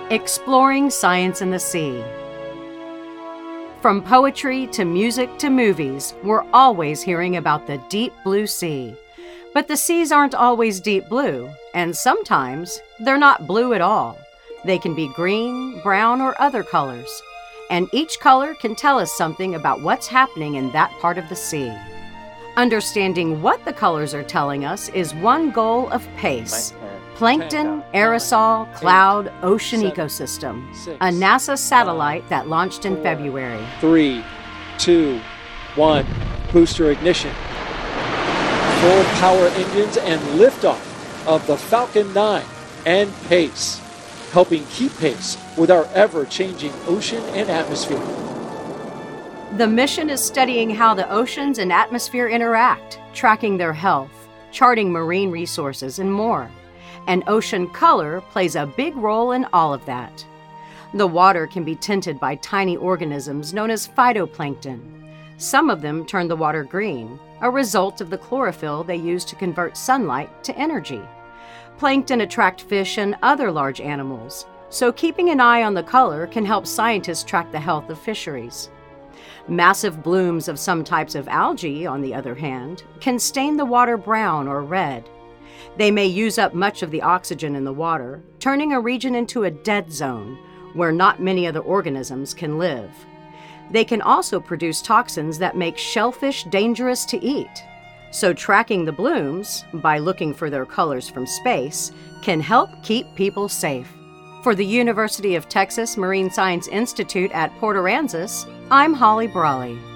Exploring science in the sea. From poetry to music to movies, we're always hearing about the deep blue sea. But the seas aren't always deep blue, and sometimes they're not blue at all. They can be green, brown, or other colors. And each color can tell us something about what's happening in that part of the sea. Understanding what the colors are telling us is one goal of PACE. Plankton, Aerosol, Cloud, Ocean Ecosystem, a NASA satellite that launched in February. 3, 2, 1, booster ignition. Full power engines and liftoff of the Falcon 9 and PACE, helping keep pace with our ever-changing ocean and atmosphere. The mission is studying how the oceans and atmosphere interact, tracking their health, charting marine resources, and more. And ocean color plays a big role in all of that. The water can be tinted by tiny organisms known as phytoplankton. Some of them turn the water green, a result of the chlorophyll they use to convert sunlight to energy. Plankton attract fish and other large animals, so keeping an eye on the color can help scientists track the health of fisheries. Massive blooms of some types of algae, on the other hand, can stain the water brown or red. They may use up much of the oxygen in the water, turning a region into a dead zone, where not many other organisms can live. They can also produce toxins that make shellfish dangerous to eat. So tracking the blooms, by looking for their colors from space, can help keep people safe. For the University of Texas Marine Science Institute at Port Aransas, I'm Holly Brawley.